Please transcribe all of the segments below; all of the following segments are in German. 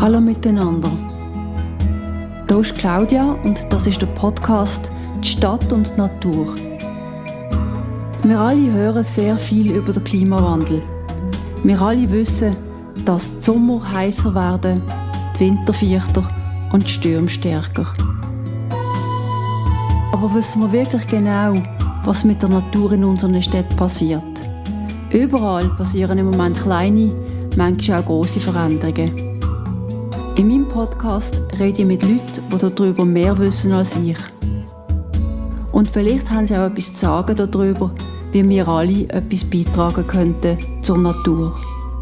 Hallo miteinander. Hier ist Claudia und das ist der Podcast «Die Stadt und die Natur». Wir alle hören sehr viel über den Klimawandel. Wir alle wissen, dass die Sommer heißer werden, die Winter vierter und die Stürme stärker. Aber wissen wir wirklich genau, was mit der Natur in unseren Städten passiert? Überall passieren im Moment kleine, manchmal auch grosse Veränderungen. In meinem Podcast rede ich mit Leuten, die darüber mehr wissen als ich. Und vielleicht haben sie auch etwas zu sagen darüber, wie wir alle etwas beitragen könnten zur Natur.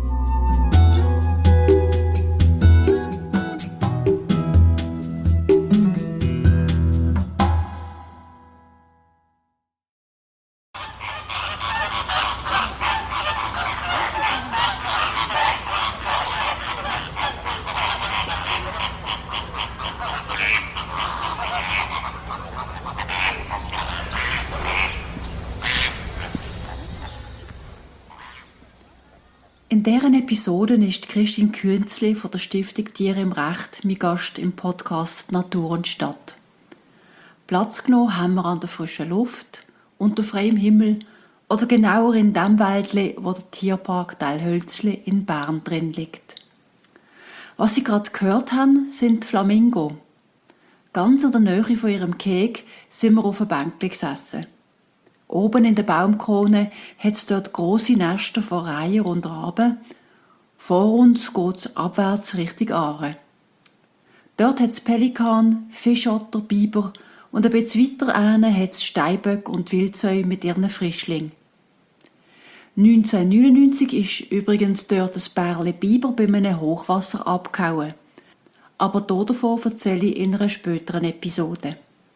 In dieser Episode ist Christine Künzli von der Stiftung Tiere im Recht mein Gast im Podcast «Natur und Stadt». Platz genommen haben wir an der frischen Luft, unter freiem Himmel oder genauer in dem Wäldli, wo der Tierpark Teilhölzli in Bern drin liegt. Was Sie gerade gehört haben, sind Flamingo. Ganz in der Nähe von ihrem Gehege sind wir auf einem Bänkli gesessen. Oben in der Baumkrone hat es dort grosse Nester von Reiher und Raben. Vor uns geht es abwärts Richtung Aare. Dort hat es Pelikan, Fischotter, Biber und ein bisschen weiter hinten hat es Steinböcke und Wildsäue mit ihren Frischlingen. 1999 ist übrigens dort ein Bärli Biber bei einem Hochwasser abgehauen. Aber davon erzähle ich in einer späteren Episode.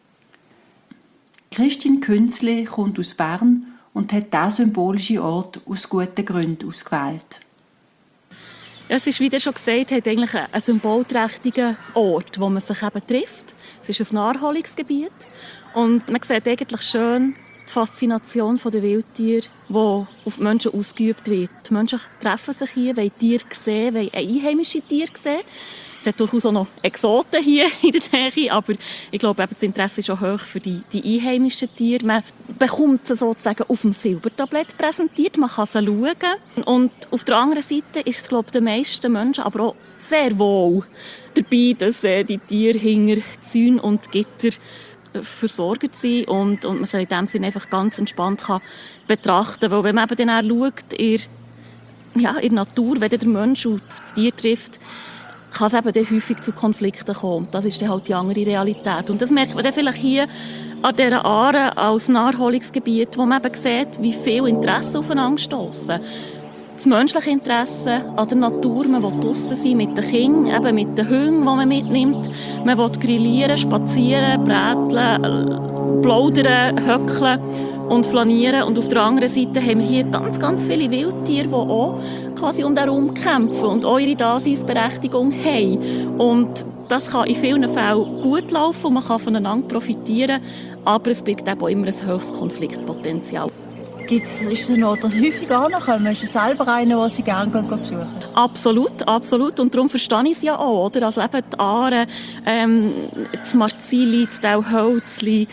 Christine Künzli kommt aus Bern und hat diesen symbolischen Ort aus guten Gründen ausgewählt. Es ist, wie ihr schon gesagt habt, eigentlich ein symbolträchtiger Ort, wo man sich eben trifft. Es ist ein Naherholungsgebiet und man sieht eigentlich schön die Faszination der Wildtiere, die auf die Menschen ausgeübt wird. Die Menschen treffen sich hier, wollen Tiere sehen, wollen einheimische Tiere sehen. Es hat durchaus auch noch Exoten hier in der Nähe, aber ich glaube, das Interesse ist auch hoch für die einheimischen Tiere. Man bekommt sie sozusagen auf dem Silbertablett präsentiert, man kann sie schauen. Und auf der anderen Seite ist es, glaube ich, den meisten Menschen aber auch sehr wohl dabei, dass die Tiere hinter Zäunen und Gitter versorgt sind und man sie in dem Sinne einfach ganz entspannt kann betrachten. Weil wenn man eben dann auch schaut, in der Natur, wenn der Mensch auf das Tier trifft, kann es eben dann häufig zu Konflikten kommen. Das ist dann halt die andere Realität. Und das merkt man dann vielleicht hier an dieser Aare als Naherholungsgebiet, wo man eben sieht, wie viel Interessen aufeinander stossen. Das menschliche Interesse an der Natur, man will draussen sein mit den Kindern, eben mit den Hunden, die man mitnimmt. Man will grillieren, spazieren, bräteln, plaudern, höckeln und flanieren. Und auf der anderen Seite haben wir hier ganz, ganz viele Wildtiere, die auch quasi um den Raum kämpfen und auch ihre Daseinsberechtigung haben. Und das kann in vielen Fällen gut laufen und man kann voneinander profitieren, aber es birgt eben auch immer ein höchstes Konfliktpotenzial. Ist es ein Ort, das häufig ankommen? Ist es selber einer, den Sie gerne besuchen? Absolut, absolut. Und darum verstehe ich es ja auch. Oder? Also eben die Aare, das Marzili, das Teilhölzli,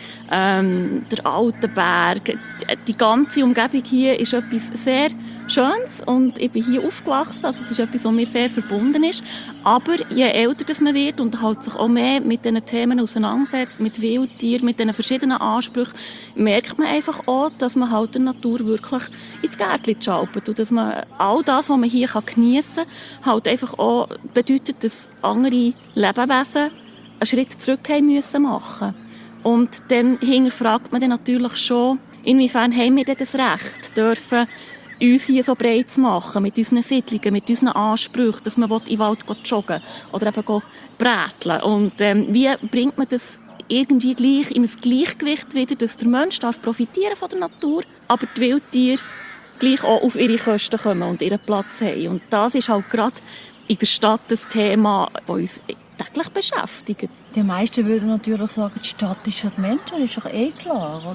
der Altenberg. Die ganze Umgebung hier ist etwas sehr Schönes und ich bin hier aufgewachsen, also es ist etwas, was mir sehr verbunden ist. Aber je älter das man wird und halt sich auch mehr mit diesen Themen auseinandersetzt, mit Wildtieren, mit diesen verschiedenen Ansprüchen, merkt man einfach auch, dass man halt der Natur wirklich ins Gärtchen schaupert und dass man all das, was man hier geniessen kann, halt einfach auch bedeutet, dass andere Lebewesen einen Schritt zurück haben müssen machen. Und dann hinterfragt man dann natürlich schon, inwiefern haben wir denn das Recht, dürfen uns hier so breit zu machen, mit unseren Siedlungen, mit unseren Ansprüchen, dass man in den Wald joggen oder eben bräteln. Und wie bringt man das irgendwie gleich in ein Gleichgewicht wieder, dass der Mensch profitieren von der Natur, aber die Wildtiere gleich auch auf ihre Kosten kommen und ihren Platz haben. Und das ist halt gerade in der Stadt das Thema, das uns täglich beschäftigt. Die meisten würden natürlich sagen, die Stadt ist für die Menschen, das ist doch eh klar, oder?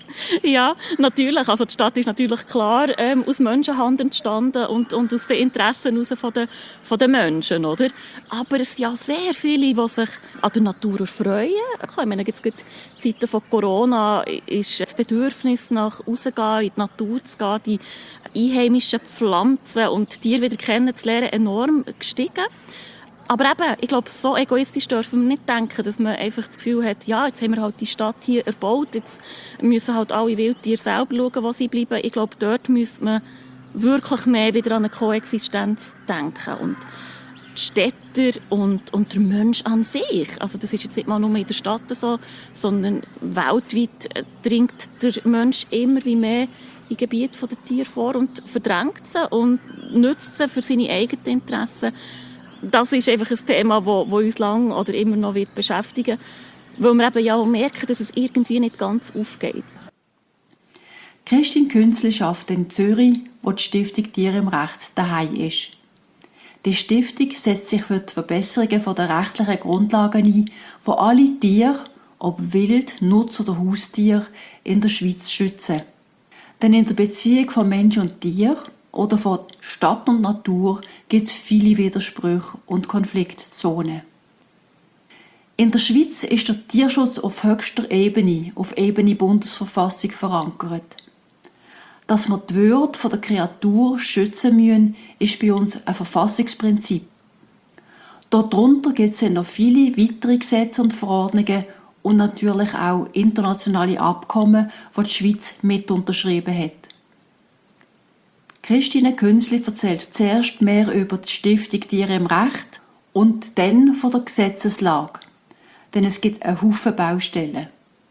Ja, natürlich. Also die Stadt ist natürlich klar aus Menschenhand entstanden und aus den Interessen von den Menschen, oder? Aber es sind ja sehr viele, die sich an der Natur erfreuen. Ich meine, jetzt gerade in Zeiten von Corona ist das Bedürfnis nach rausgehen, in die Natur zu gehen, die einheimischen Pflanzen und Tiere wieder kennenzulernen, enorm gestiegen. Aber eben, ich glaube, so egoistisch dürfen wir nicht denken, dass man einfach das Gefühl hat, ja, jetzt haben wir halt die Stadt hier erbaut, jetzt müssen halt alle Wildtiere selber schauen, wo sie bleiben. Ich glaube, dort müsste man wirklich mehr wieder an eine Koexistenz denken. Und die Städter und der Mensch an sich, also das ist jetzt nicht mal nur in der Stadt so, sondern weltweit dringt der Mensch immer wie mehr in Gebiete der Tiere vor und verdrängt sie und nutzt sie für seine eigenen Interessen. Das ist einfach ein Thema, das uns lang oder immer noch wird beschäftigen wird, weil wir eben ja auch merken, dass es irgendwie nicht ganz aufgeht. Christine Künzli arbeitet in Zürich, wo die Stiftung Tiere im Recht daheim ist. Die Stiftung setzt sich für die Verbesserung der rechtlichen Grundlagen ein, die alle Tiere, ob Wild-, Nutz- oder Haustiere, in der Schweiz schützen. Denn in der Beziehung von Mensch und Tier oder von Stadt und Natur gibt es viele Widersprüche und Konfliktzonen. In der Schweiz ist der Tierschutz auf höchster Ebene, auf Ebene Bundesverfassung verankert. Dass wir die Würde der Kreatur schützen müssen, ist bei uns ein Verfassungsprinzip. Darunter gibt es noch viele weitere Gesetze und Verordnungen und natürlich auch internationale Abkommen, die die Schweiz mit unterschrieben hat. Christine Künzli erzählt zuerst mehr über die Stiftung Tiere im Recht und dann von der Gesetzeslage. Denn es gibt einen Haufen Baustellen.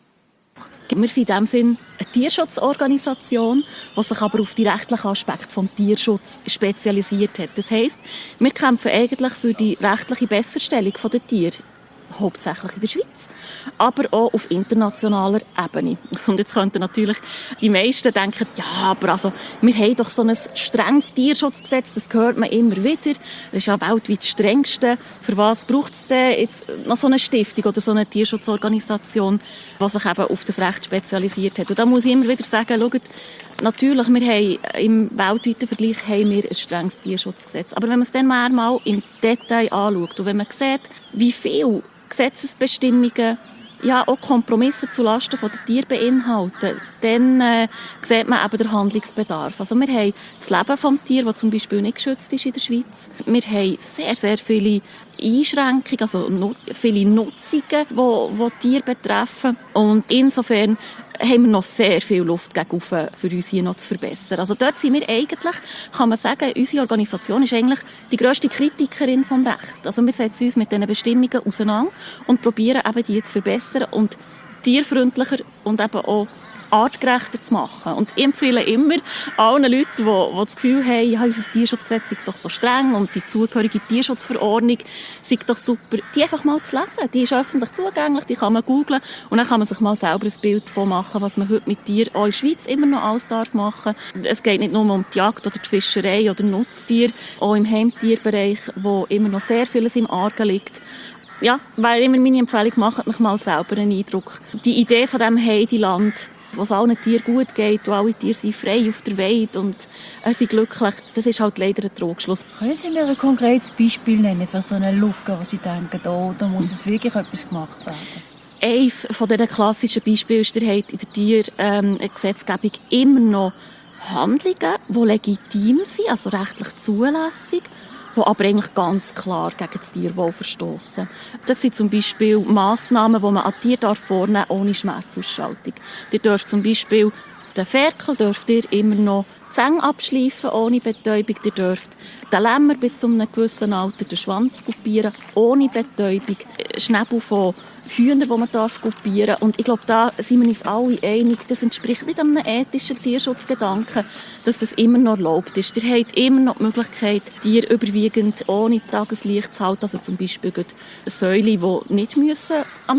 Wir sind in diesem Sinn eine Tierschutzorganisation, die sich aber auf die rechtlichen Aspekte des Tierschutzes spezialisiert hat. Das heisst, wir kämpfen eigentlich für die rechtliche Besserstellung der Tiere, hauptsächlich in der Schweiz, aber auch auf internationaler Ebene. Und jetzt könnten natürlich die meisten denken, ja, aber also, wir haben doch so ein strenges Tierschutzgesetz, das hört man immer wieder. Das ist ja weltweit das strengste. Für was braucht es denn jetzt noch so eine Stiftung oder so eine Tierschutzorganisation, die sich eben auf das Recht spezialisiert hat? Und da muss ich immer wieder sagen, schaut, natürlich, wir haben im weltweiten Vergleich haben wir ein strenges Tierschutzgesetz. Aber wenn man es dann mal im Detail anschaut und wenn man sieht, wie viele Gesetzesbestimmungen ja auch Kompromisse zulasten der Tiere beinhalten, dann sieht man eben den Handlungsbedarf. Also wir haben das Leben des Tiers, das zum Beispiel nicht geschützt ist in der Schweiz. Wir haben sehr, sehr viele Einschränkungen, also viele Nutzungen, die Tiere betreffen. Und insofern haben wir noch sehr viel Luft gegen für uns hier noch zu verbessern. Also dort sind wir eigentlich, kann man sagen, unsere Organisation ist eigentlich die grösste Kritikerin vom Recht. Also wir setzen uns mit diesen Bestimmungen auseinander und probieren eben die zu verbessern und tierfreundlicher und eben auch artgerechter zu machen. Und ich empfehle immer allen Leuten, die das Gefühl haben, ja, unser Tierschutzgesetz ist doch so streng und die zugehörige Tierschutzverordnung ist doch super, die einfach mal zu lesen. Die ist öffentlich zugänglich, die kann man googlen und dann kann man sich mal selber ein Bild davon machen, was man heute mit Tieren auch in der Schweiz immer noch alles darf machen. Es geht nicht nur um die Jagd oder die Fischerei oder Nutztiere, auch im Heimtierbereich, wo immer noch sehr vieles im Argen liegt. Ja, wäre immer meine Empfehlung, macht euch mal selber einen Eindruck. Die Idee von diesem Heideland, wo es allen Tieren gut geht, wo alle Tiere sind frei auf der Welt und sind glücklich, das ist halt leider ein Trugschluss. Können Sie mir ein konkretes Beispiel nennen für so eine Lücke, wo Sie denken, da muss es wirklich etwas gemacht werden? Eines von diesen klassischen Beispielen ist, ihr habt in der Tiergesetzgebung immer noch Handlungen, die legitim sind, also rechtlich zulässig, die aber eigentlich ganz klar gegen das Tierwohl verstossen. Das sind zum Beispiel Massnahmen, die man an Tieren vornehmen darf, ohne Schmerzausschaltung. Ihr dürft zum Beispiel den Ferkel dürft ihr immer noch die Zähne abschleifen, ohne Betäubung. Ihr dürft den Lämmer bis zu einem gewissen Alter den Schwanz kupieren, ohne Betäubung. Schnäbel von Hühnern, die man kupieren darf. Und ich glaube, da sind wir uns alle einig, das entspricht nicht einem ethischen Tierschutzgedanken, dass das immer noch erlaubt ist. Ihr habt immer noch die Möglichkeit, Tiere überwiegend ohne Tageslicht zu halten. Also zum Beispiel Säule, die nicht müssen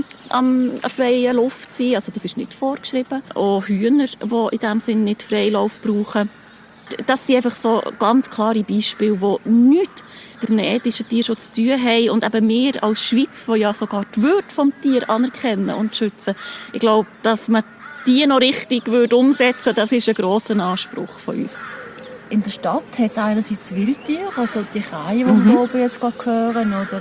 am freien Luft sein müssen. Also das ist nicht vorgeschrieben. Auch Hühner, die in diesem Sinne nicht Freilauf brauchen. Das sind einfach so ganz klare Beispiele, die nichts mit dem ethischen Tierschutz zu tun haben. Und eben wir als Schweiz, die ja sogar die Würde vom Tier anerkennen und schützen. Ich glaube, dass man die noch richtig umsetzen würde, das ist ein grosser Anspruch von uns. In der Stadt hat es einerseits Wildtiere, also die Kreie, die wir oben jetzt gerade hören, oder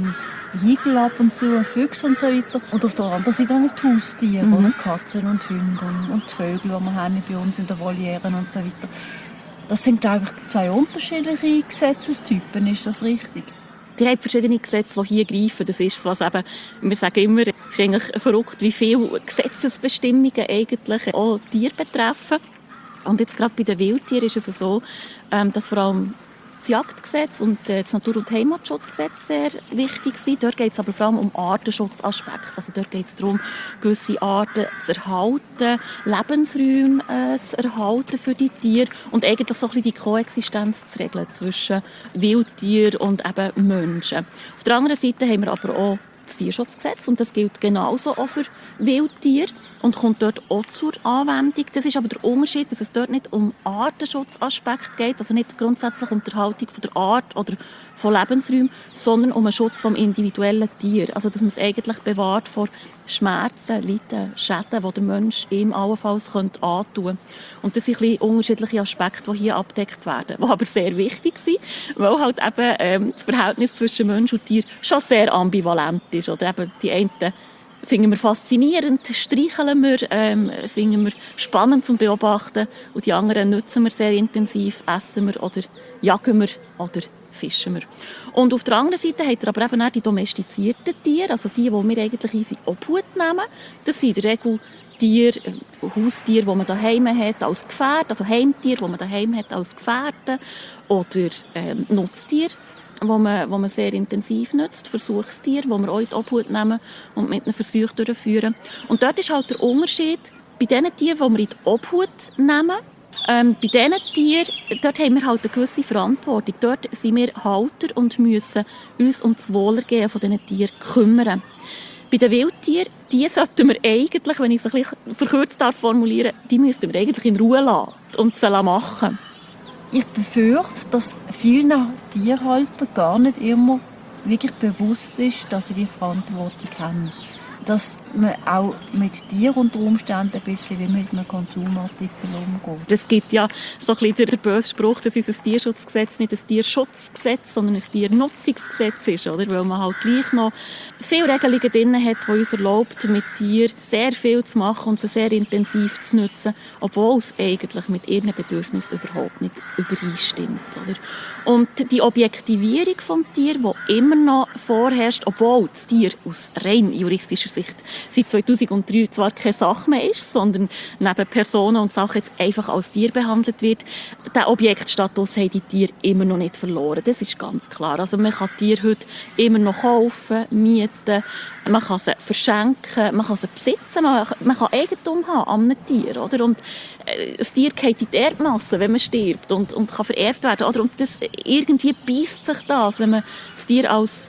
Igel ab und zu, Füchse und so weiter. Und auf der anderen Seite auch nicht Haustiere, oder Katzen und Hunde und die Vögel, die wir haben bei uns in den Volieren und so weiter. Das sind, glaube ich, 2 unterschiedliche Gesetzestypen, ist das richtig? Die haben verschiedene Gesetze, die hier greifen. Das ist was eben, wir sagen immer, es ist eigentlich verrückt, wie viele Gesetzesbestimmungen eigentlich auch Tiere betreffen. Und jetzt gerade bei den Wildtieren ist es so, dass vor allem das Jagdgesetz und das Natur- und Heimatschutzgesetz sehr wichtig sind. Dort geht es aber vor allem um Artenschutzaspekte. Also dort geht es darum, gewisse Arten zu erhalten, Lebensräume zu erhalten für die Tiere und eigentlich so ein bisschen die Koexistenz zu regeln zwischen Wildtieren und eben Menschen. Auf der anderen Seite haben wir aber auch das Tierschutzgesetz und das gilt genauso auch für Wildtiere und kommt dort auch zur Anwendung. Das ist aber der Unterschied, dass es dort nicht um Artenschutzaspekte geht, also nicht grundsätzlich um die Erhaltung von der Art oder von Lebensräumen, sondern um den Schutz vom individuellen Tier. Also dass man es eigentlich bewahrt vor Schmerzen, Leiden, Schäden, die der Mensch ihm allenfalls antun könnte. Und das sind ein bisschen unterschiedliche Aspekte, die hier abgedeckt werden, die aber sehr wichtig sind, weil halt eben das Verhältnis zwischen Mensch und Tier schon sehr ambivalent ist. Oder eben die einen finden wir faszinierend, streicheln wir, finden wir spannend zum Beobachten und die anderen nutzen wir sehr intensiv, essen wir oder jagen wir oder fischen wir. Und auf der anderen Seite hat er aber eben auch die domestizierten Tiere, also die wir eigentlich in unsere Obhut nehmen. Das sind in der Regel Tiere, Haustiere, die man daheim hat als Gefährte, also Heimtiere, die man daheim hat als Gefährte, oder Nutztiere, die man sehr intensiv nutzt, Versuchstiere, die wir auch in die Obhut nehmen und mit einem Versuch durchführen. Und dort ist halt der Unterschied, bei den Tieren, die wir in die Obhut nehmen, bei diesen Tieren, dort haben wir halt eine gewisse Verantwortung. Dort sind wir Halter und müssen uns um das Wohlergehen von diesen Tieren kümmern. Bei den Wildtieren, die sollten wir eigentlich, wenn ich es ein bisschen verkürzt formulieren darf, die müssten wir eigentlich in Ruhe lassen und sie machen. Ich befürchte, dass vielen Tierhaltern gar nicht immer wirklich bewusst ist, dass sie die Verantwortung haben. Dass man auch mit Tieren unter Umständen ein bisschen wie mit einem Konsumartikel umgeht. Es gibt ja so ein bisschen den bösen Spruch, dass unser Tierschutzgesetz nicht ein Tierschutzgesetz, sondern ein Tiernutzungsgesetz ist, oder? Weil man halt gleich noch viele Regelungen drin hat, die uns erlaubt, mit Tieren sehr viel zu machen und sie sehr intensiv zu nutzen, obwohl es eigentlich mit ihren Bedürfnissen überhaupt nicht übereinstimmt, oder? Und die Objektivierung des Tiers, die immer noch vorherrscht, obwohl das Tier aus rein juristischer Sicht seit 2003 zwar keine Sache mehr ist, sondern neben Personen und Sachen jetzt einfach als Tier behandelt wird, den Objektstatus haben die Tiere immer noch nicht verloren. Das ist ganz klar. Also man kann Tiere heute immer noch kaufen, mieten, man kann sie verschenken, man kann sie besitzen, man kann Eigentum haben an einem Tier, oder? Und das Tier geht in die Erdmasse, wenn man stirbt und kann vererbt werden, oder? Und das, irgendwie beisst sich das, wenn man das Tier als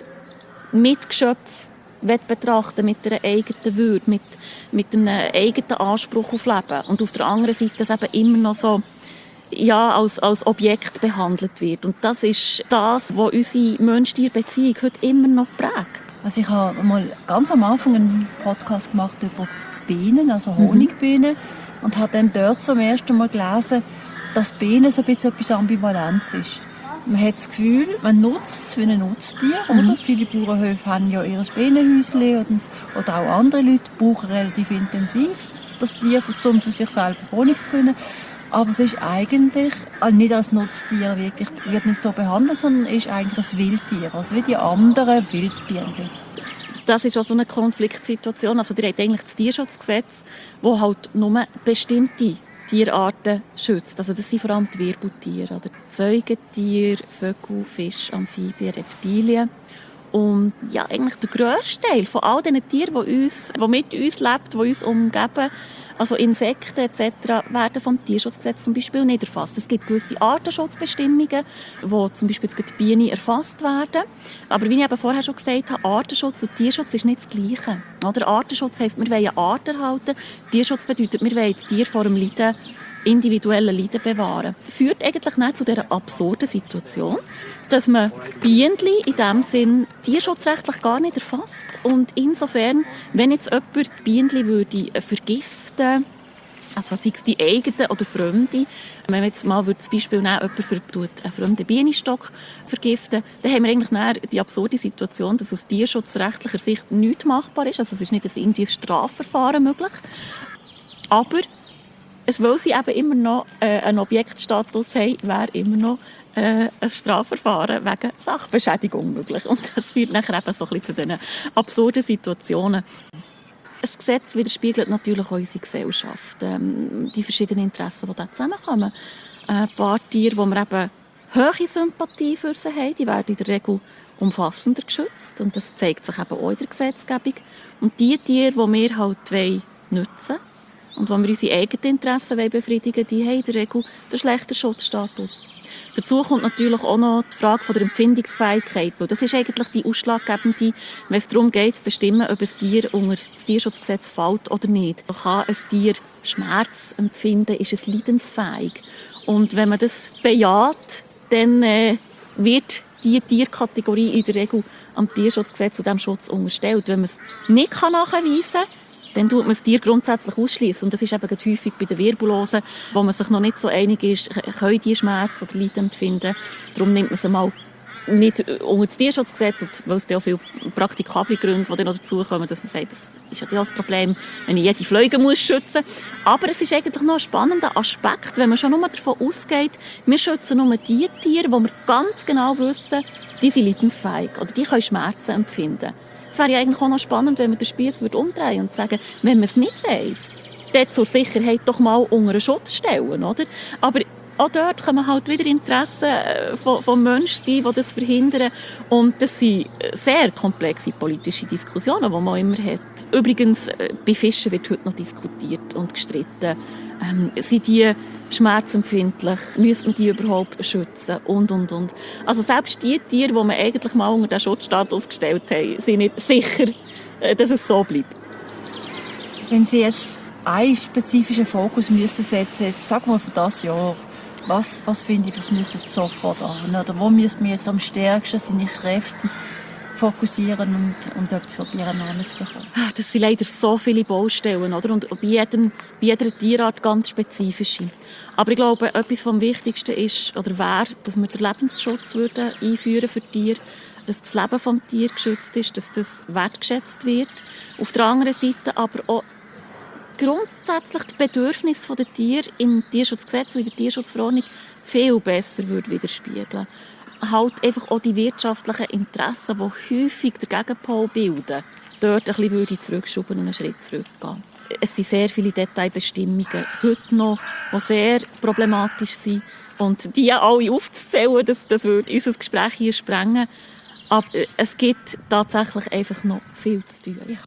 Mitgeschöpf betrachten mit einer eigenen Würde, mit einem eigenen Anspruch auf Leben. Und auf der anderen Seite das eben immer noch so als Objekt behandelt wird. Und das ist das, was unsere Mensch-Tier-Beziehung heute immer noch prägt. Also ich habe mal ganz am Anfang einen Podcast gemacht über Bienen, also Honigbienen, und habe dann dort zum ersten Mal gelesen, dass Bienen so ein bisschen etwas Ambivalenz ist. Man hat das Gefühl, man nutzt es wie ein Nutztier. Oder? Viele Bauernhöfe haben ja ihr Bienenhäuschen oder auch andere Leute brauchen relativ intensiv das Tier, um für sich selber Honig zu gewinnen. Aber es ist eigentlich nicht als Nutztier wirklich, wird nicht so behandelt, sondern ist eigentlich ein Wildtier, also wie die anderen Wildbienen. Das ist auch so eine Konfliktsituation. Also ihr habt eigentlich das Tierschutzgesetz, das halt nur bestimmte Tierarten schützt. Also das sind vor allem die Wirbeltiere, oder Säugetiere, Vögel, Fische, Amphibien, Reptilien. Und ja, eigentlich der grösste Teil von all diesen Tieren, die mit uns leben, die uns umgeben, also Insekten etc., werden vom Tierschutzgesetz zum Beispiel nicht erfasst. Es gibt gewisse Artenschutzbestimmungen, wo zum Beispiel jetzt die Bienen erfasst werden. Aber wie ich eben vorher schon gesagt habe, Artenschutz und Tierschutz ist nicht das Gleiche. Oder Artenschutz heisst, wir wollen eine Art erhalten. Tierschutz bedeutet, wir wollen das Tier vor dem Leiden, individuellen Leiden bewahren. Das führt eigentlich nicht zu dieser absurden Situation, dass man Bienen in diesem Sinn tierschutzrechtlich gar nicht erfasst. Und insofern, wenn jetzt jemand Bienen würde vergiften Also sei es die eigenen oder Fremde. Wenn wir jetzt mal das Beispiel nehmen, jemand einen fremden Bienenstock vergiften, dann haben wir eigentlich die absurde Situation, dass aus tierschutzrechtlicher Sicht nichts machbar ist. Also es ist nicht ein Strafverfahren möglich. Aber weil sie eben immer noch einen Objektstatus haben, wäre immer noch ein Strafverfahren wegen Sachbeschädigung möglich. Und das führt nachher eben so ein bisschen zu diesen absurden Situationen. Das Gesetz widerspiegelt natürlich auch unsere Gesellschaft, die verschiedenen Interessen, die da zusammenkommen. Ein paar Tiere, wo wir eben hohe Sympathie für sie haben, die werden in der Regel umfassender geschützt. Und das zeigt sich eben auch in der Gesetzgebung. Und die Tiere, die wir halt nutzen wollen und wo wir unsere eigenen Interessen befriedigen wollen, die haben in der Regel den schlechten Schutzstatus. Dazu kommt natürlich auch noch die Frage der Empfindungsfähigkeit, weil das ist eigentlich die ausschlaggebende, wenn es darum geht, zu bestimmen, ob ein Tier unter das Tierschutzgesetz fällt oder nicht. Kann ein Tier Schmerz empfinden, ist es leidensfähig. Und wenn man das bejaht, dann wird diese Tierkategorie in der Regel am Tierschutzgesetz und dem Schutz unterstellt. Wenn man es nicht nachweisen kann, dann tut man das Tier grundsätzlich ausschließen. Und das ist eben häufig bei den Virbulosen, wo man sich noch nicht so einig ist, können die Schmerz oder Leiden empfinden. Darum nimmt man sie mal nicht unter das Tierschutzgesetz, weil es ja auch viele praktikable Gründe, die dann noch dazukommen, dass man sagt, das ist ja das Problem, wenn ich jede Fliege muss schützen muss. Aber es ist eigentlich noch ein spannender Aspekt, wenn man schon nur davon ausgeht, wir schützen nur die Tiere, wo wir ganz genau wissen, die sind leidensfähig oder die können Schmerzen empfinden. Es wäre ja eigentlich auch noch spannend, wenn man den Spieß umdrehen und sagen, wenn man es nicht weiss, dann zur Sicherheit doch mal unter einen Schutz stellen, oder? Aber auch dort kommen halt wieder Interessen von Menschen, die das verhindern. Und das sind sehr komplexe politische Diskussionen, die man immer hat. Übrigens, bei Fischen wird heute noch diskutiert und gestritten. Sind die schmerzempfindlich? Müsste man die überhaupt schützen? Und. Also selbst die Tiere, die man eigentlich mal unter den Schutzstatus gestellt haben, sind nicht sicher, dass es so bleibt. Wenn Sie jetzt einen spezifischen Fokus müssten setzen, jetzt sagen wir für das Jahr, was finde ich, was müsste jetzt sofort an? Oder wo müsste man jetzt am stärksten seine Kräfte fokussieren und etwas probieren anzubekommen? Das sind leider so viele Baustellen, oder? Und bei jeder Tierart ganz spezifische. Aber ich glaube, etwas vom Wichtigsten ist, oder wäre, dass wir den Lebensschutz einführen für Tiere, dass das Leben des Tiers geschützt ist, dass das wertgeschätzt wird. Auf der anderen Seite aber auch grundsätzlich die Bedürfnisse der Tiere im Tierschutzgesetz und in der Tierschutzverordnung viel besser widerspiegeln. Halt einfach auch die wirtschaftlichen Interessen, die häufig den Gegenpol bilden, dort ein bisschen zurückschrauben und einen Schritt zurückgehen. Es sind sehr viele Detailbestimmungen heute noch, die sehr problematisch sind. Und die alle aufzuzählen, das würde unser Gespräch hier sprengen. Aber es gibt tatsächlich einfach noch viel zu tun.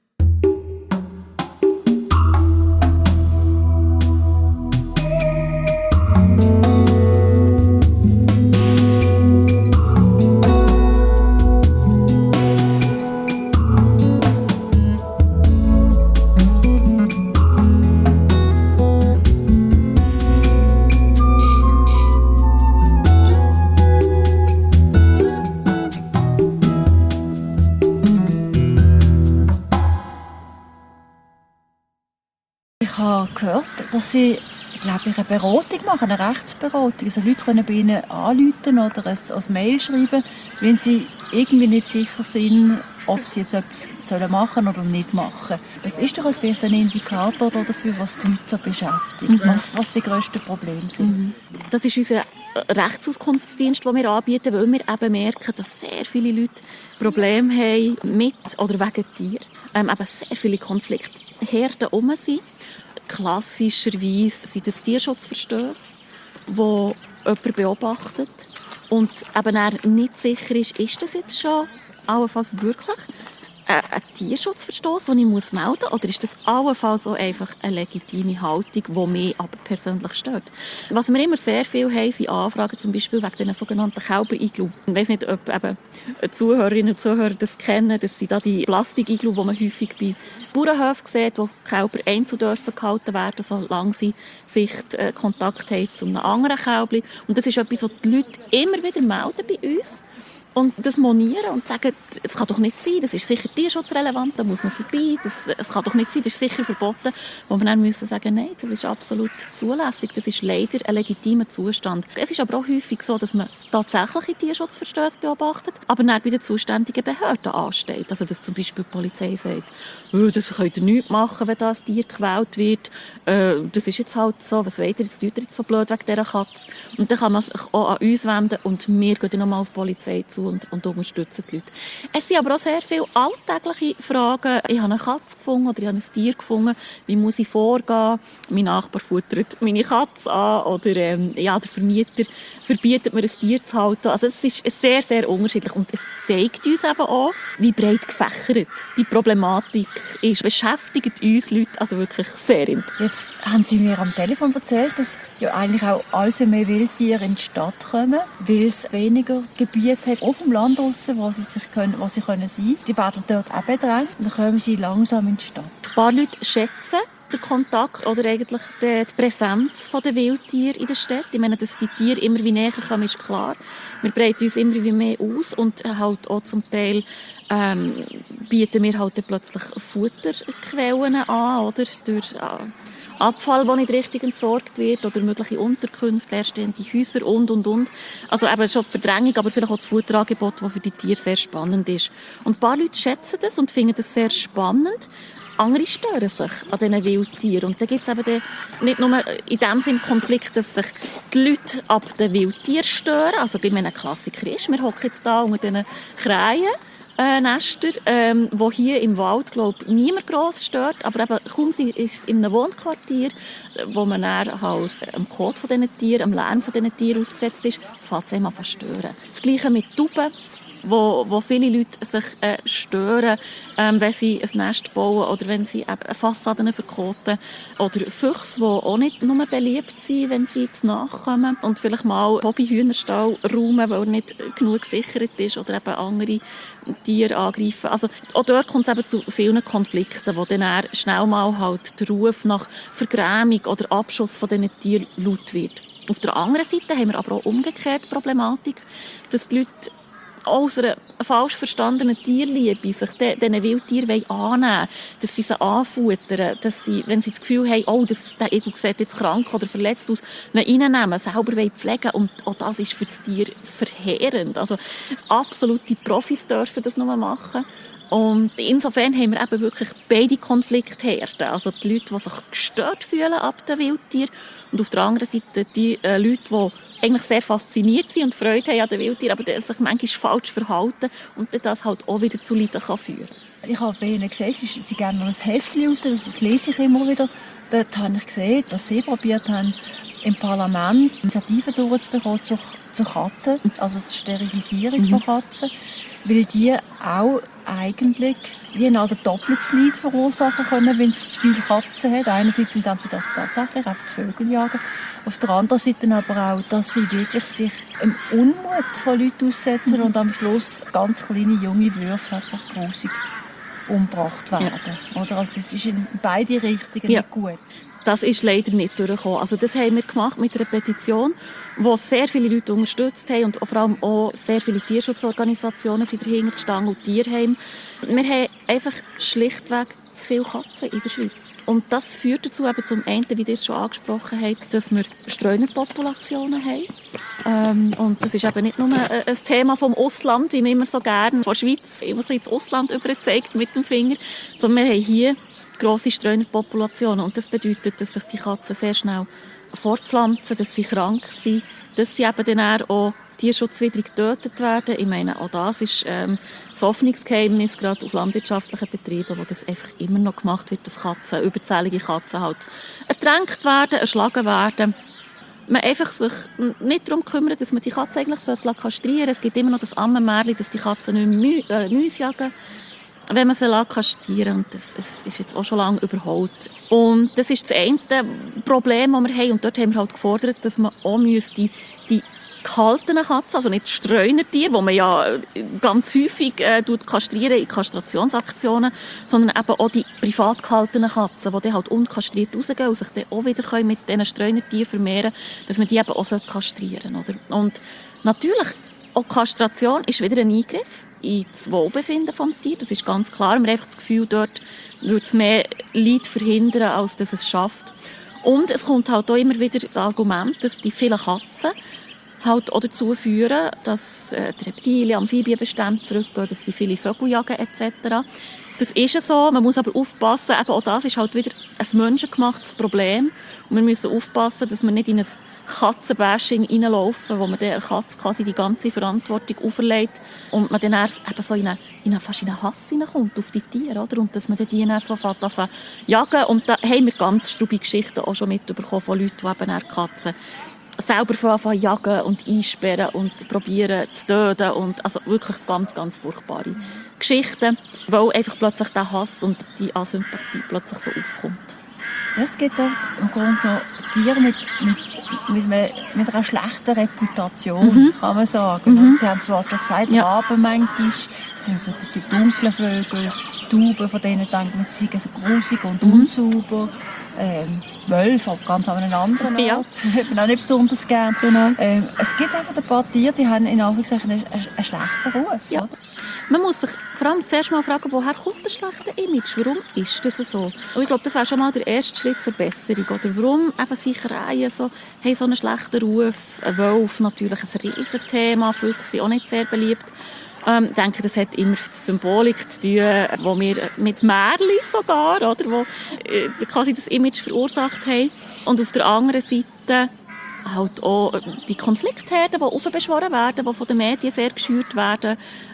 Ich habe gehört, dass Sie, glaube ich, eine Beratung machen, eine Rechtsberatung. Also Leute können bei Ihnen anrufen oder ein Mail schreiben, wenn sie irgendwie nicht sicher sind, ob sie jetzt etwas machen oder nicht machen. Das ist doch vielleicht ein Indikator dafür, was die Leute so beschäftigt, was die grössten Probleme sind. Das ist unser Rechtsauskunftsdienst, den wir anbieten, weil wir eben merken, dass sehr viele Leute Probleme haben mit oder wegen Tieren. Eben sehr viele Konfliktherden herum sind. Klassischerweise sind das Tierschutzverstöße, die jemand beobachtet und eben nicht sicher ist das jetzt schon allenfalls wirklich ein Tierschutzverstoß, den ich melden muss, oder ist das allenfalls auch einfach eine legitime Haltung, die mich aber persönlich stört? Was wir immer sehr viel haben, sind Anfragen, zum Beispiel wegen den sogenannten Kälber-Iglu. Ich weiss nicht, ob eben Zuhörerinnen und Zuhörer das kennen. Das sind da die Plastik-Iglu, die man häufig bei Bauernhöfen sieht, wo Kälber einzeln gehalten werden, solange sie Sichtkontakt haben zu einem anderen Kälbchen. Und das ist etwas, was die Leute immer wieder melden bei uns. und das monieren und sagen, es kann doch nicht sein, das ist sicher tierschutzrelevant, da muss man vorbei, es kann doch nicht sein, das ist sicher verboten. Wo wir dann müssen sagen, nein, das ist absolut zulässig, das ist leider ein legitimer Zustand. Es ist aber auch häufig so, dass man tatsächliche Tierschutzverstöße beobachtet, aber dann bei den zuständigen Behörden ansteht. Also dass zum Beispiel die Polizei sagt, das könnt ihr nichts machen, wenn das Tier gequält wird, das ist jetzt halt so, was wollt ihr, jetzt tut ihr jetzt so blöd wegen dieser Katze. Und dann kann man sich auch an uns wenden und wir gehen dann nochmal auf die Polizei zu und unterstützen die Leute. Es sind aber auch sehr viele alltägliche Fragen. Ich habe eine Katze gefunden oder ich habe ein Tier gefunden. Wie muss ich vorgehen? Mein Nachbar futtert meine Katze an oder der Vermieter verbietet mir ein Tier zu halten. Also es ist sehr, sehr unterschiedlich und es zeigt uns eben auch, wie breit gefächert die Problematik ist. Beschäftigt uns Leute also wirklich sehr intensiv. Jetzt haben Sie mir am Telefon erzählt, dass ja eigentlich auch alles mehr Wildtiere in die Stadt kommen, weil es weniger Gebiete hat, auf dem Land draussen, wo sie sein können. Die werden dort auch bedrängt und dann kommen sie langsam in die Stadt. Ein paar Leute schätzen den Kontakt oder eigentlich die Präsenz der Wildtiere in der Stadt. Ich meine, dass die Tiere immer wie näher kommen, ist klar. Wir breiten uns immer wie mehr aus und halt auch zum Teil bieten wir halt plötzlich Futterquellen an, oder? Durch Abfall, der nicht richtig entsorgt wird, oder mögliche Unterkünfte, leerstehende Häuser und. Also eben schon die Verdrängung, aber vielleicht auch das Futterangebot, das für die Tiere sehr spannend ist. Und ein paar Leute schätzen das und finden das sehr spannend. Andere stören sich an diesen Wildtieren. Und da gibt es eben nicht nur in dem Sinne Konflikt, dass sich die Leute ab den Wildtieren stören. Also bei mir ein Klassiker ist, wir hocken jetzt da unter diesen Krähen. Nester, wo hier im Wald, glaube ich, niemand gross stört, aber eben kaum ist es in einem Wohnquartier, wo man dann halt am Kot von diesen Tieren, am Lärm von diesen Tieren ausgesetzt ist, fängt es einem an zu stören. Das Gleiche mit Tauben, wo viele Leute sich stören, wenn sie ein Nest bauen oder wenn sie Fassaden verkoten. Oder Füchse, die auch nicht nur beliebt sind, wenn sie zu nachkommen und vielleicht mal Hobbyhühnerstall räumen, weil er nicht genug gesichert ist oder eben andere Tiere angreifen. Also auch dort kommt es eben zu vielen Konflikten, wo dann schnell mal halt der Ruf nach Vergrämung oder Abschuss von diesen Tieren laut wird. Auf der anderen Seite haben wir aber auch umgekehrt die Problematik, dass die Leute aus einer falsch verstandenen Tierliebe sich diesen Wildtieren annehmen wollen, dass sie sie anfuttern, dass sie, wenn sie das Gefühl haben, oh, der Igel sieht jetzt krank oder verletzt aus, ihn reinnehmen, selber pflegen und auch das ist für das Tier verheerend. Also absolute Profis dürfen das nur machen. Und insofern haben wir eben wirklich beide Konfliktherden. Also die Leute, die sich gestört fühlen ab den Wildtieren und auf der anderen Seite die Leute, die eigentlich sehr fasziniert sind und Freude haben an den Wildtieren, aber sich manchmal falsch verhalten und das halt auch wieder zu Leiden kann führen. Ich habe bei Ihnen gesehen, Sie geben noch ein Heftchen raus, das lese ich immer wieder. Dort habe ich gesehen, dass Sie probiert haben, im Parlament Initiativen durchzubekommen zur Katzen, also die Sterilisierung von Katzen, weil die auch eigentlich wie eine Art doppeltes Leid verursachen können, wenn sie zu viele Katzen haben. Einerseits, indem sie das tatsächlich einfach die Vögel jagen. Auf der anderen Seite aber auch, dass sie wirklich sich im Unmut von Leuten aussetzen und am Schluss ganz kleine junge Würfe einfach grusig umgebracht werden. Ja. Oder? Also das ist in beide Richtungen nicht gut. Das ist leider nicht durchgekommen. Also das haben wir gemacht mit einer Petition, die sehr viele Leute unterstützt haben und vor allem auch sehr viele Tierschutzorganisationen sind dahinter gestanden und Tierheime. Wir haben einfach schlichtweg zu viele Katzen in der Schweiz. Und das führt dazu, eben zum einen, wie ihr es schon angesprochen habt, dass wir Streunerpopulationen haben. Und das ist eben nicht nur ein Thema vom Ausland, wie man immer so gerne von der Schweiz immer ein bisschen das Ausland überzeigt mit dem Finger, sondern wir haben hier grosse Streunerpopulationen. Und das bedeutet, dass sich die Katzen sehr schnell fortpflanzen, dass sie krank sind, dass sie eben dann auch tierschutzwidrig getötet werden. Ich meine, auch das ist das Hoffnungsgeheimnis, gerade auf landwirtschaftlichen Betrieben, wo das einfach immer noch gemacht wird, dass Katzen, überzählige Katzen halt ertränkt werden, erschlagen werden. Man einfach sich nicht darum kümmert, dass man die Katze eigentlich kastrieren sollte. Es gibt immer noch das Ammenmärchen, dass die Katzen nicht mehr Mäuse jagen, wenn man sie kastrieren und das ist jetzt auch schon lange überholt. Und das ist das eine Problem, das wir haben. Und dort haben wir halt gefordert, dass man auch die gehaltenen Katzen, also nicht Streunertiere, die man ja ganz häufig kastrieren in Kastrationsaktionen, sondern eben auch die privat gehaltenen Katzen, die dann halt unkastriert rausgehen und sich dann auch wieder mit diesen Streunertieren vermehren, dass man die eben auch kastrieren sollte. Und natürlich, Auch Kastration ist wieder ein Eingriff ins Wohlbefinden des Tiers. Das ist ganz klar. Wir haben einfach das Gefühl, dort würde es mehr Leid verhindern, als dass es schafft. Und es kommt halt auch immer wieder das Argument, dass die vielen Katzen halt auch dazu führen, dass die Reptilien, Amphibienbestände zurückgehen, dass sie viele Vögel jagen etc. Das ist ja so, man muss aber aufpassen, eben auch das ist halt wieder ein menschengemachtes Problem. Und wir müssen aufpassen, dass wir nicht in ein Katzenbashing reinlaufen, wo man der Katze quasi die ganze Verantwortung auferlegt und man dann eben so fast in einen Hass hineinkommt auf die Tiere, oder? Und dass man die dann so anfängt jagen. Und da haben wir ganz strubige Geschichten auch schon mitbekommen von Leuten, die eben dann Katzen selber anfangen jagen und einsperren und probieren zu töten. Und also wirklich ganz, ganz furchtbare Geschichten, weil einfach plötzlich der Hass und die Asympathie plötzlich so aufkommt. Es gibt auch im Grunde genommen Tiere mit einer schlechten Reputation, kann man sagen. Sie haben es vorhin schon gesagt, Raben manchmal, das sind so ein bisschen dunkle Vögel, Tauben, von denen denkt man, sie sind so grusig und unsauber. Wölfe, aber ganz an einem anderen Ort. Ja. Hört man auch nicht besonders gern. Genau. Es gibt einfach ein paar Tiere, die haben in Anführungszeichen einen schlechten Ruf. Ja. Man muss sich vor allem zuerst mal fragen, woher kommt das schlechte Image? Warum ist das so? Und ich glaube, das wäre schon mal der erste Schritt zur Besserung. Oder warum eben sicher Reihen so einen schlechten Ruf? Ein Wolf natürlich ein Riesenthema, Füchse sind auch nicht sehr beliebt. Ich denke, das hat immer mit Symbolik zu tun, wo wir mit Märchen sogar, oder, wo quasi das Image verursacht haben. Und auf der anderen Seite halt auch die Konfliktherden, die aufbeschworen werden, die von den Medien sehr geschürt werden.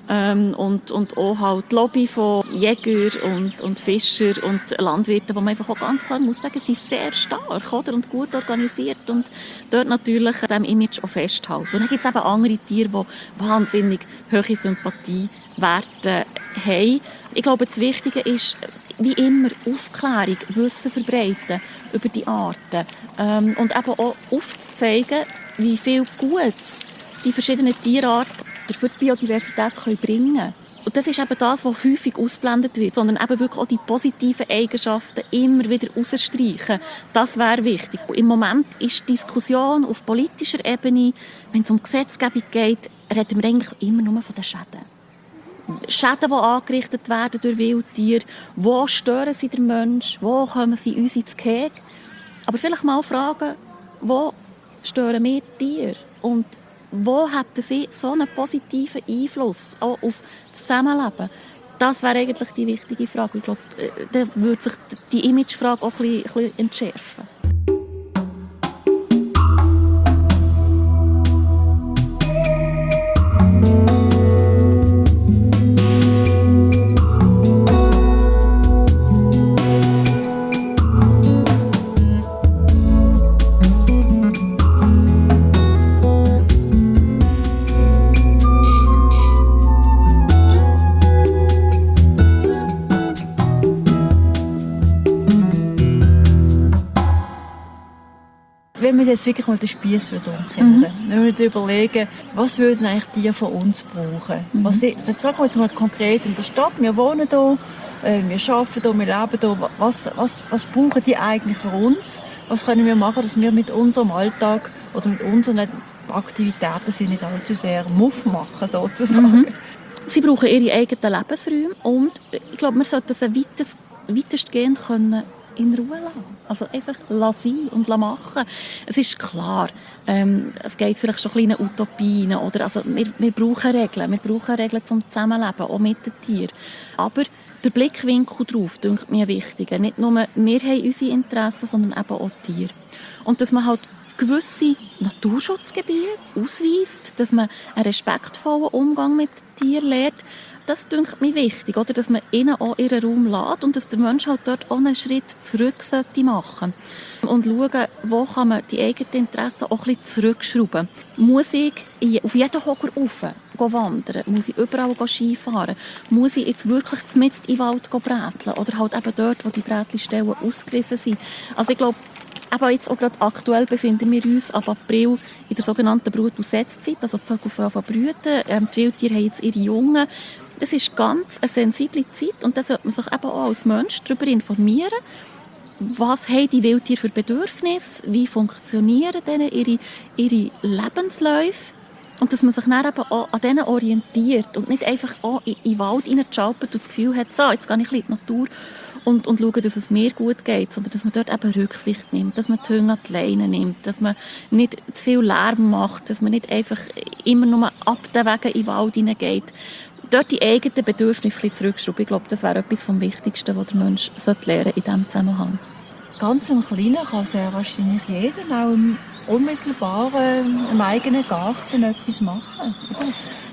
Und auch halt die Lobby von Jägern und Fischern und Landwirten, wo man einfach auch ganz klar muss sagen, sind sehr stark, oder, und gut organisiert und dort natürlich an diesem Image auch festhalten. Und dann gibt es eben andere Tiere, die wahnsinnig hohe Sympathiewerte haben. Ich glaube, das Wichtige ist, wie immer, Aufklärung, Wissen verbreiten über die Arten und eben auch aufzuzeigen, wie viel Gutes die verschiedenen Tierarten für die Biodiversität bringen können. Und das ist eben das, was häufig ausgeblendet wird, sondern eben wirklich auch die positiven Eigenschaften immer wieder rausstreichen. Das wäre wichtig. Und im Moment ist die Diskussion auf politischer Ebene, wenn es um Gesetzgebung geht, reden wir eigentlich immer nur von den Schäden. Schäden, die angerichtet werden durch Wildtiere, wo stören sie den Menschen, wo kommen sie uns ins Gehege. Aber vielleicht mal fragen, wo stören wir Tiere und wo hätten sie so einen positiven Einfluss auch auf das Zusammenleben? Das wäre eigentlich die wichtige Frage. Ich glaube, da würde sich die Imagefrage auch ein bisschen entschärfen. Wenn wir jetzt wirklich mal den Spieß umkehren, wenn wir überlegen, was würden eigentlich die von uns brauchen? Jetzt sagen wir jetzt mal konkret in der Stadt, wir wohnen hier, wir arbeiten hier, wir leben hier. Was brauchen die eigentlich für uns? Was können wir machen, dass wir mit unserem Alltag oder mit unseren Aktivitäten sie nicht allzu sehr Muff machen, sozusagen? Sie brauchen ihre eigenen Lebensräume und ich glaube, wir sollten sie weitestgehend in Ruhe lassen. Also einfach sein und machen. Es ist klar, es geht vielleicht schon kleine Utopien, oder? Also wir brauchen Regeln. Wir brauchen Regeln zum Zusammenleben, auch mit den Tieren. Aber der Blickwinkel darauf, denke mir wichtig. Nicht nur wir haben unsere Interessen, sondern eben auch die Tiere. Und dass man halt gewisse Naturschutzgebiete ausweist, dass man einen respektvollen Umgang mit den Tieren lernt, das dünkt mir wichtig, oder? Dass man ihnen auch ihren Raum lässt und dass der Mensch halt dort auch einen Schritt zurück machen sollte. Und schauen, wo kann man die eigenen Interessen auch ein bisschen zurückschrauben. Muss ich auf jeden Hocker rauf wandern? Muss ich überall Skifahren? Muss ich jetzt wirklich mitten in den Wald bräteln? Oder halt eben dort, wo die Brätelstellen ausgewiesen sind? Also ich glaube, aber jetzt auch gerade aktuell befinden wir uns ab April in der sogenannten Brut- und Setzzeit, also die Vögel von brüten. Die Wildtiere haben jetzt ihre Jungen. Das ist ganz eine sensible Zeit und da sollte man sich eben auch als Mensch darüber informieren, was haben die Wildtiere für Bedürfnisse, wie funktionieren denen ihre Lebensläufe Und dass man sich dann eben auch an denen orientiert und nicht einfach auch in den Wald reinschalpert und das Gefühl hat, so, jetzt gehe ich ein bisschen in die Natur und schaue, dass es mir gut geht, sondern dass man dort eben Rücksicht nimmt, dass man die Hunde an die Leine nimmt, dass man nicht zu viel Lärm macht, dass man nicht einfach immer nur ab den Wegen in den Wald hineingeht. Dort die eigenen Bedürfnisse ein bisschen zurückschrauben. Ich glaube, das wäre etwas vom Wichtigsten, was der Mensch lernen sollte in diesem Zusammenhang. Ganz im Kleinen kann sehr wahrscheinlich jeder auch im unmittelbaren, im eigenen Garten etwas machen. Oder?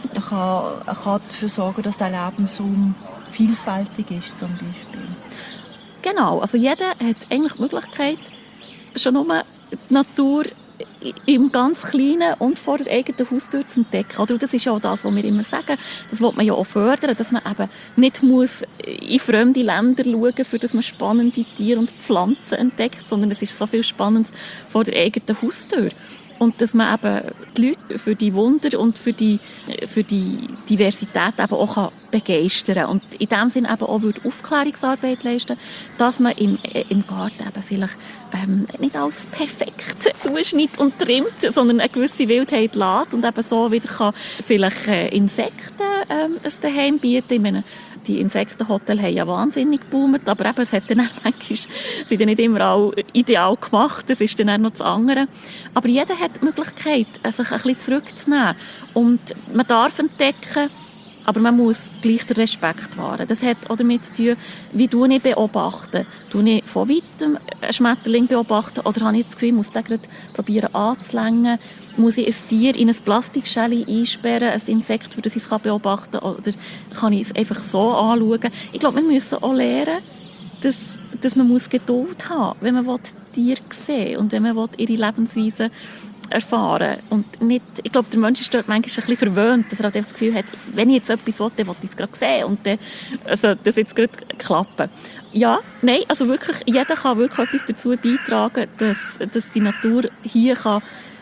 Er kann dafür sorgen, dass der Lebensraum vielfältig ist, zum Beispiel. Genau, also jeder hat eigentlich die Möglichkeit, schon nur die Natur im ganz Kleinen und vor der eigenen Haustür zu entdecken. Oder das ist ja auch das, was wir immer sagen. Das will man ja auch fördern, dass man eben nicht muss in fremde Länder schauen muss, für dass man spannende Tiere und Pflanzen entdeckt, sondern es ist so viel Spannendes vor der eigenen Haustür. Und dass man eben die Leute für die Wunder und für die Diversität eben auch begeistern kann. Und in dem Sinne eben auch Aufklärungsarbeit leisten, dass man im Garten eben vielleicht nicht alles perfekt zuschneidet und trimmt, sondern eine gewisse Wildheit lässt und eben so wieder kann vielleicht Insekten ein Daheim bieten. Ich meine, die Insektenhotels haben ja wahnsinnig geboomt, aber eben, es hat dann manchmal, sind dann nicht immer auch ideal gemacht, das ist dann auch noch das andere. Aber jeder hat die Möglichkeit, sich ein bisschen zurückzunehmen. Und man darf entdecken, aber man muss gleich den Respekt wahren. Das hat auch damit zu tun, wie ich beobachte. Ich von weitem einen Schmetterling beobachten oder habe ich das Gefühl, ich muss den gerade probieren anzulängen? Muss ich ein Tier in ein Plastikschälchen einsperren, ein Insekt, für das ich es beobachten kann? Oder kann ich es einfach so anschauen? Ich glaube, wir müssen auch lernen, dass man Geduld haben muss, wenn man Tiere sehen und wenn man ihre Lebensweise erfahren. Und nicht, ich glaube, der Mensch ist dort manchmal ein bisschen verwöhnt, dass er halt das Gefühl hat, wenn ich jetzt etwas will, dann will ich es gerade sehen und dann soll das jetzt gerade klappen. Ja, nein, also wirklich, jeder kann wirklich etwas dazu beitragen, dass die Natur hier kann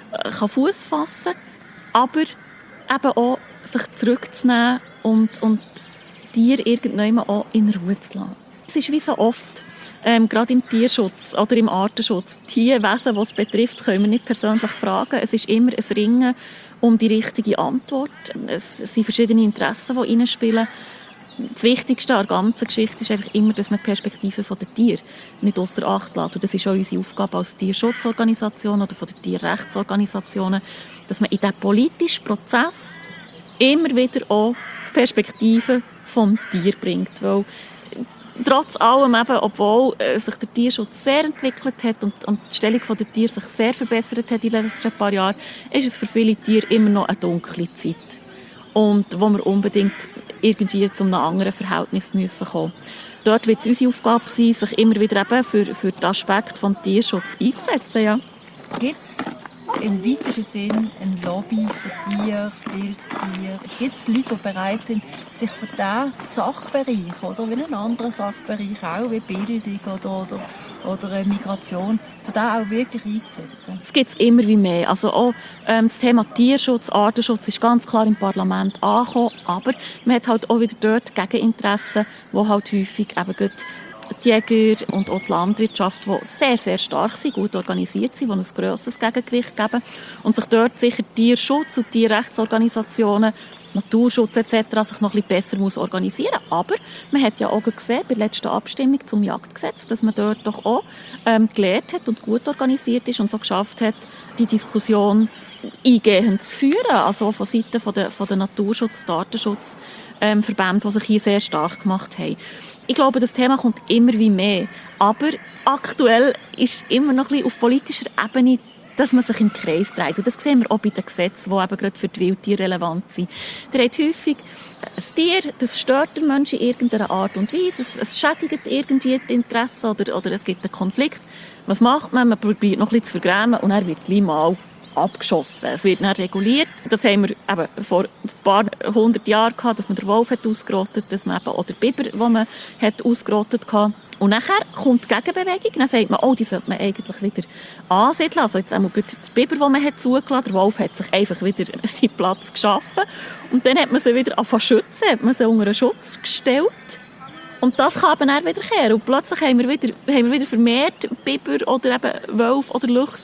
Fuß fassen, aber eben auch sich zurückzunehmen und Tiere irgendwann auch in Ruhe zu lassen. Es ist wie so oft, gerade im Tierschutz oder im Artenschutz, die Wesen, die es betrifft, können wir nicht persönlich fragen. Es ist immer ein Ringen um die richtige Antwort. Es sind verschiedene Interessen, die reinspielen. Das Wichtigste an der ganzen Geschichte ist einfach immer, dass man die Perspektive der Tiere nicht ausser Acht lässt. Und das ist auch unsere Aufgabe als Tierschutzorganisation oder von den Tierrechtsorganisationen, dass man in diesen politischen Prozess immer wieder auch die Perspektive vom Tier bringt. Weil trotz allem, eben, obwohl sich der Tierschutz sehr entwickelt hat und die Stellung der Tiere sich sehr verbessert hat in den letzten paar Jahren, ist es für viele Tiere immer noch eine dunkle Zeit. Und wo wir unbedingt irgendwie zu einem anderen Verhältnis müssen kommen. Dort wird es unsere Aufgabe sein, sich immer wieder eben für den Aspekt des Tierschutzes einzusetzen. Ja. Gibt es im weitesten Sinn ein Lobby für Tiere, Wildtiere? Gibt es Leute, die bereit sind, sich für diesen Sachbereich oder wie einen anderen Sachbereich, auch wie Bildung oder Migration, für den auch wirklich einzusetzen? Es gibt es immer wie mehr. Also auch das Thema Tierschutz, Artenschutz ist ganz klar im Parlament angekommen, aber man hat halt auch wieder dort Gegeninteressen, wo halt häufig eben die Jäger und auch die Landwirtschaft, die sehr, sehr stark sind, gut organisiert sind, die ein grosses Gegengewicht geben und sich dort sicher Tierschutz und Tierrechtsorganisationen, Naturschutz etc. sich noch ein bisschen besser organisieren muss. Aber man hat ja auch gesehen, bei der letzten Abstimmung zum Jagdgesetz, dass man dort doch auch gelernt hat und gut organisiert ist und so geschafft hat, die Diskussion eingehend zu führen, also auch von Seiten von der Naturschutz- und Artenschutzverbände, die sich hier sehr stark gemacht haben. Ich glaube, das Thema kommt immer wie mehr. Aber aktuell ist es immer noch ein bisschen auf politischer Ebene, dass man sich im Kreis dreht. Und das sehen wir auch bei den Gesetzen, die eben gerade für die Wildtiere relevant sind. Der hat häufig ein Tier, das stört den Menschen in irgendeiner Art und Weise. Es schädigt irgendwie die Interessen oder es gibt einen Konflikt. Was macht man? Man probiert noch ein bisschen zu vergrämen und er wird gleich mal abgeschossen. Es wird dann reguliert. Das haben wir eben vor ein paar 100 Jahren gehabt, dass man den Wolf hat ausgerottet, dass man eben auch den Biber, den man hat ausgerottet hat. Und nachher kommt die Gegenbewegung. Dann sagt man, oh, die sollte man eigentlich wieder ansiedeln. Also jetzt einmal den Biber, den man hat zugelassen hat. Der Wolf hat sich einfach wieder seinen Platz geschaffen. Und dann hat man sie wieder angefangen zu schützen, hat man sie unter einen Schutz gestellt. Und das kann eben dann wiederkehren. Und plötzlich haben wir wieder vermehrt Biber oder eben Wölfe oder Luchs.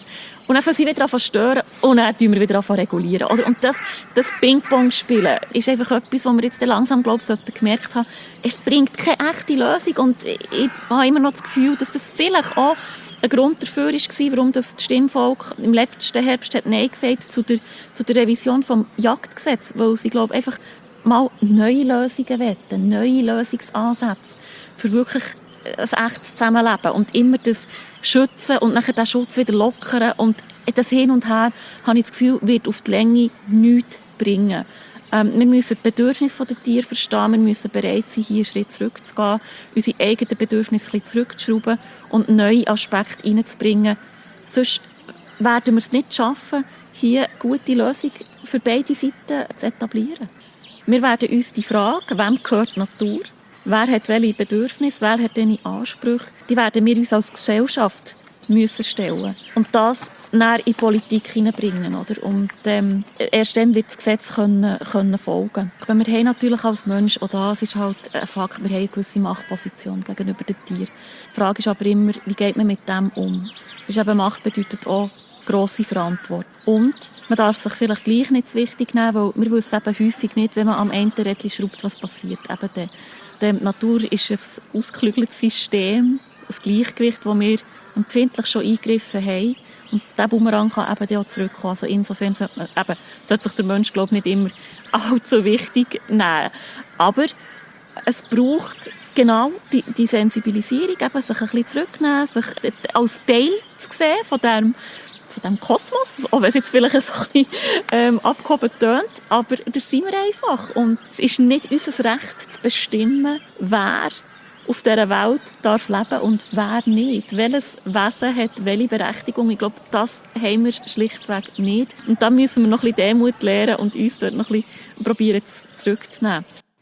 Und dann fangen sie wieder an zu stören und dann tun wir wieder an zu regulieren. Und das Ping-Pong-Spielen ist einfach etwas, was wir jetzt langsam, glaube ich, gemerkt haben, es bringt keine echte Lösung. Und ich habe immer noch das Gefühl, dass das vielleicht auch ein Grund dafür war, warum das Stimmvolk im letzten Herbst hat Nein gesagt zu der Revision des Jagdgesetzes, weil sie, glaube ich, einfach mal neue Lösungen wollen, neue Lösungsansätze für wirklich ein echtes Zusammenleben und immer das schützen und nachher den Schutz wieder lockern und das Hin und Her, habe ich das Gefühl, wird auf die Länge nichts bringen. Wir müssen die Bedürfnisse der Tiere verstehen, wir müssen bereit sein, hier einen Schritt zurückzugehen, unsere eigenen Bedürfnisse ein bisschen zurückzuschrauben und neue Aspekte reinzubringen. Sonst werden wir es nicht schaffen, hier eine gute Lösung für beide Seiten zu etablieren. Wir werden uns die Frage, wem gehört die Natur, wer hat welche Bedürfnisse, wer hat welche Ansprüche, die werden wir uns als Gesellschaft müssen stellen. Und das näher in die Politik hineinbringen, oder? Und erst dann wird das Gesetz können folgen. Wir haben natürlich als Mensch, auch das ist halt ein Fakt, wir haben eine gewisse Machtposition gegenüber den Tieren. Die Frage ist aber immer, wie geht man mit dem um? Es ist eben, Macht bedeutet auch grosse Verantwortung. Und man darf sich vielleicht gleich nicht zu wichtig nehmen, weil wir wissen eben häufig nicht, wenn man am Ende Rädchen schraubt, was passiert. Eben die Natur ist ein ausgeklügeltes System, ein Gleichgewicht, das wir empfindlich schon eingegriffen haben. Und dieser Bumerang kann eben auch zurückkommen. Also insofern sollte sich der Mensch, glaube ich, nicht immer allzu wichtig nehmen. Aber es braucht genau die Sensibilisierung, eben sich ein bisschen zurücknehmen, sich als Teil zu sehen von dem Kosmos, auch wenn es jetzt vielleicht ein bisschen abgehoben tönt, aber das sind wir einfach. Und es ist nicht unser Recht zu bestimmen, wer auf dieser Welt darf leben und wer nicht. Welches Wesen hat welche Berechtigung? Ich glaube, das haben wir schlichtweg nicht. Und da müssen wir noch ein bisschen Demut lernen und uns dort noch ein bisschen probieren zurückzunehmen.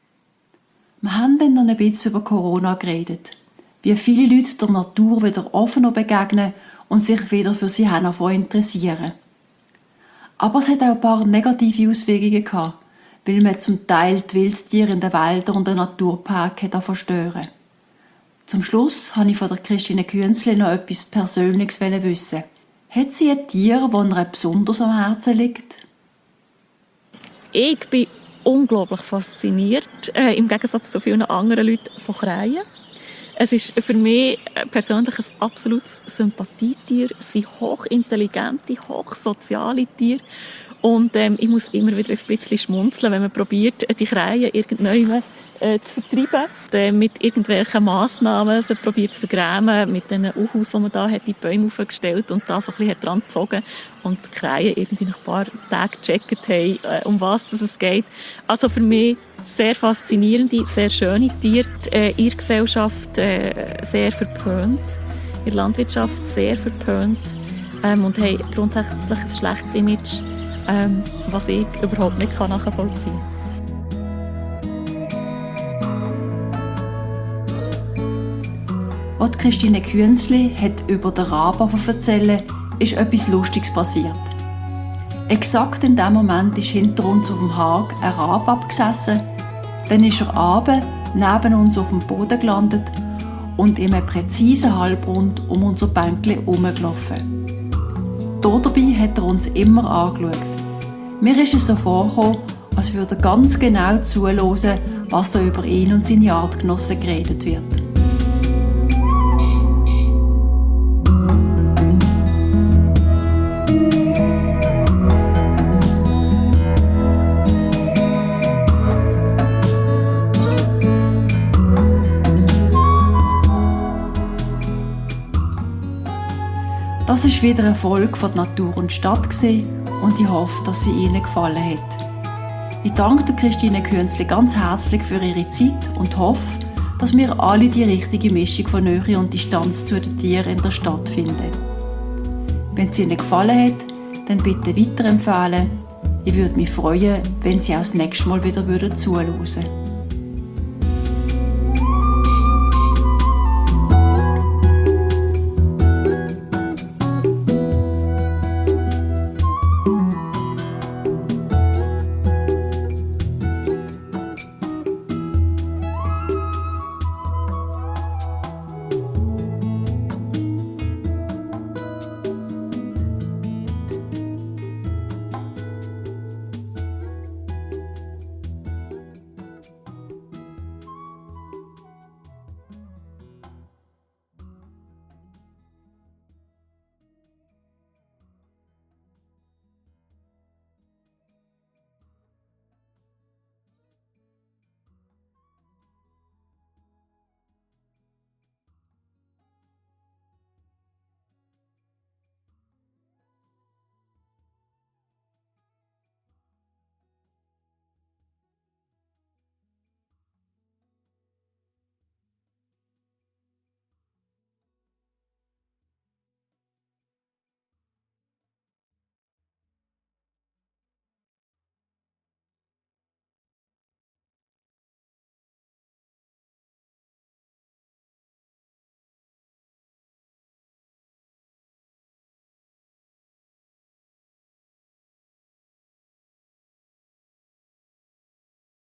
Wir haben dann noch ein bisschen über Corona geredet. Wie viele Leute der Natur wieder offener begegnen und sich wieder für sie interessieren. Aber es hat auch ein paar negative Auswirkungen gehabt, weil man zum Teil die Wildtiere in den Wäldern und den Naturparks verstören. Zum Schluss wollte ich von der Christine Künzli noch etwas Persönliches wissen. Hat sie ein Tier, das ihr besonders am Herzen liegt? Ich bin unglaublich fasziniert, im Gegensatz zu vielen anderen Leuten, von Krähen. Es ist für mich persönlich ein absolutes Sympathietier. Sie sind hochintelligente, hochsoziale Tiere. Und ich muss immer wieder ein bisschen schmunzeln, wenn man probiert, die Krähen irgendwann zu vertreiben. Mit irgendwelchen Massnahmen, sie probiert zu vergrämen, mit den Uhaus, die man da hat, die Bäume aufgestellt und da so ein bisschen dran gezogen. Und die Krähen irgendwie nach ein paar Tagen gecheckt haben, um was es geht. Also für mich sehr faszinierende, sehr schöne Tiere. In der Gesellschaft sehr verpönt, in der Landwirtschaft sehr verpönt und haben grundsätzlich ein schlechtes Image, was ich überhaupt nicht nachvollziehen kann. Was Christine Künzli hat über den Raben erzählen, ist etwas Lustiges passiert. Exakt in dem Moment ist hinter uns auf dem Hag ein Rabe abgesessen. Dann ist er runter, neben uns auf dem Boden gelandet und in einem präzisen Halbrund um unser Bänkchen herumgelaufen. Dabei hat er uns immer angeschaut. Mir ist es so vorgekommen, als würde er ganz genau zuhören, was da über ihn und seine Artgenossen geredet wird. Das war wieder eine Folge von Natur und Stadt und ich hoffe, dass sie Ihnen gefallen hat. Ich danke Christine Künzli ganz herzlich für ihre Zeit und hoffe, dass wir alle die richtige Mischung von Nähe und Distanz zu den Tieren in der Stadt finden. Wenn es Ihnen gefallen hat, dann bitte weiterempfehlen. Ich würde mich freuen, wenn Sie auch das nächste Mal wieder zuhören würden.